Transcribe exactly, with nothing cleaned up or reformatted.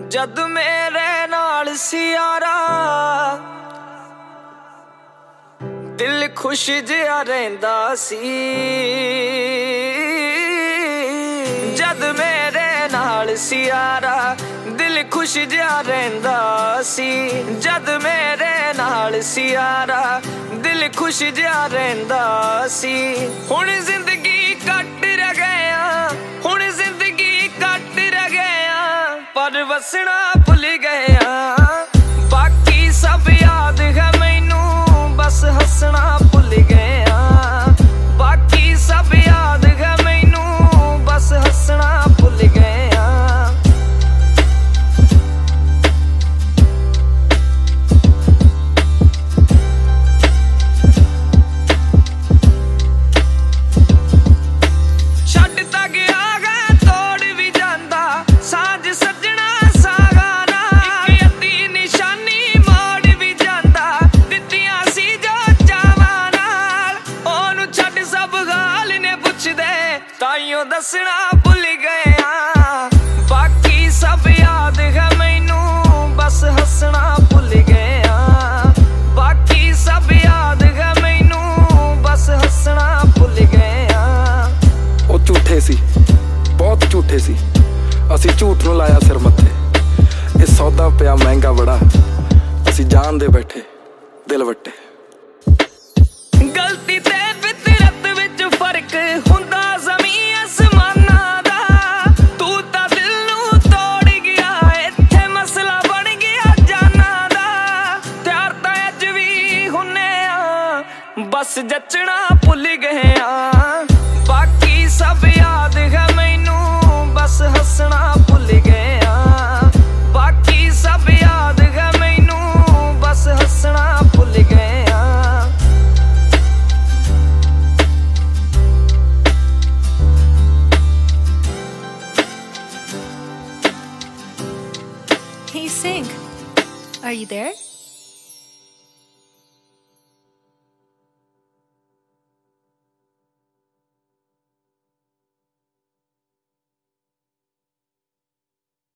जद मेरे नाल सी यारा दिल खुश जिहा रहिंदा सी। जद मेरे नाल सी यारा दिल खुश जिहा रहिंदा सी। जद मेरे नाल सी यारा दिल खुश जिहा रहिंदा सी। हुण जिंदगी कट रह गया, हुण जिंदगी कट रह गया, पर वसना भुल गया। बाकी सब याद है मैनू, बस हसना भुल गया। बाकी सब याद है मैनू, बस हसना भुल गया। छड्ड ता गया है तोड़ भी जांदा साँझ सजना सागा नाल। इक अद्धी निशानी मोड़ भी जांदा दित्तियां सी जो चावां नाल। ओनू छड्ड सब गाल ने पुछदे ताइयों दसना भुल गया। बाकी सब याद है मैनू, बस हसना भुल गया। बाकी सब याद है मैनू, बस हसना भुल गया। ਉਹ ਝੂਠੇ ਸੀ, ਬਹੁਤ ਝੂਠੇ ਸੀ। ਅਸੀਂ ਝੂਠ ਨੂੰ ਲਾਇਆ ਸਿਰ ਮੱਥੇ। ਇਹ ਸੌਦਾ ਪਿਆ ਮਹਿੰਗਾ ਬੜਾ, ਅਸੀਂ ਜਾਣਦੇ ਬੈਠੇ ਦਿਲ ਵੱਟੇ। ਗਲਤੀ ਤੇ ਫਿਤਰਤ ਵਿੱਚ ਫਰਕ ਹੁੰਦਾ ਜ਼ਮੀਨ ਅਸਮਾਨਾਂ ਦਾ। ਤੂੰ ਤਾਂ ਦਿਲ ਨੂੰ ਤੋੜ ਗਿਆ, ਇੱਥੇ ਮਸਲਾ ਬਣ ਗਿਆ ਜਾਨਾਂ ਦਾ। ਤਿਆਰ ਤਾਂ ਅੱਜ ਵੀ ਹੁੰਨੇ ਆ, ਬਸ ਜੱਚਣਾ ਭੁੱਲ ਗਏ ਆ। ਬਾਕੀ ਸਭ ਯਾਦ ਹੈ ਮੈਨੂੰ, ਬਸ ਹੱਸਣਾ ਭੁੱਲ ਗਏ ਆ। ਬਾਕੀ ਸਭ ਯਾਦ ਹੈ ਮੈਨੂੰ, ਬਸ ਹੱਸਣਾ ਭੁੱਲ ਗਏ ਆ। Hey, Sink, are you there?